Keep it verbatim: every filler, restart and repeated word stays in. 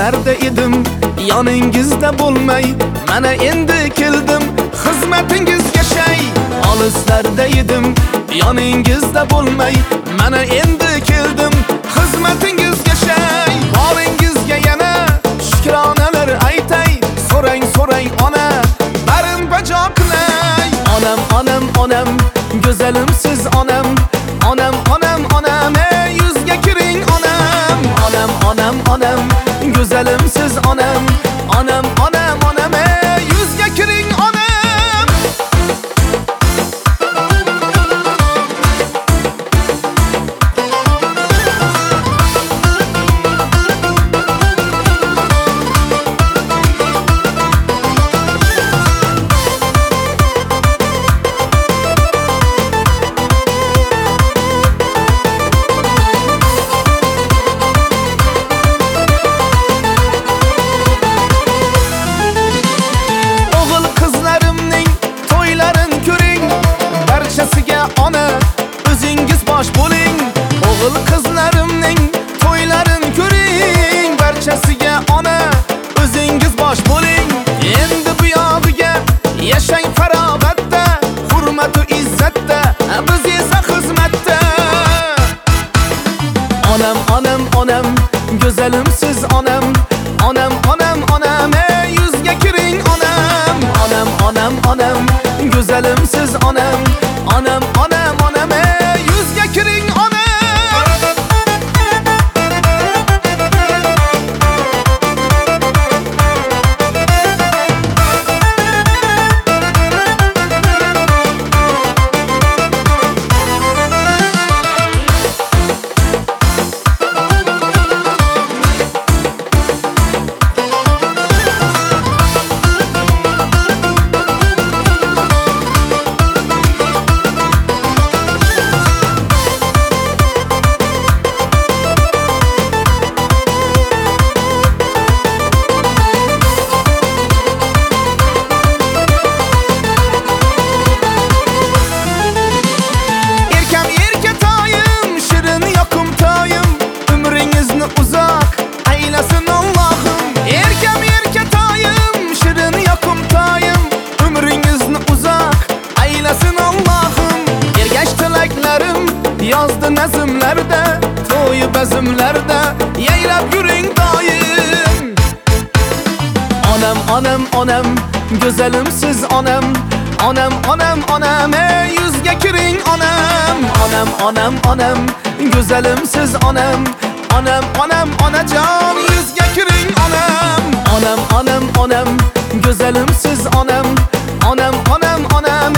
Olislarda edim, yoningizda bo'lmay, mana endi keldim xizmatingizga shay. Olislarda edim, yoningizda bo'lmay, mana endi keldim xizmatingizga shay. Boringizga yana shukronalar aytay, so'rang so'rang ona, barin bajo qilay. Onam onam onam, go'zalim siz onam, onam onam onam, ey yuzga kiring onam. Onam onam onam, go'zalim siz onam, onam onam onam, ey yuzga kiring onam. Ona, o'zingiz bosh bo'ling. O'g'il qizlarimning to'ylarin ko'ring. Barchasiga ona, o'zingiz bosh bo'ling. Endi bu yog'iga yashang farobatda, hurmat va izzatda, biz esa xizmatda. Onam onam onam, go'zalim siz onam, onam onam onam, ey yuzga kiring onam. Onam onam onam, go'zalim siz onam, onam onam onam, ey yuzga kiring onam. Yozdi nazmlarda, to'y bazmlarda, yayrab yuring doim. Onam onam onam, go'zalim siz onam, onam onam onam, ey yuzga kiring onam. Onam onam onam, go'zalim siz onam, onam onam onajon, yuzga kiring onam. Onam onam onam, go'zalim siz onam, onam onam onam,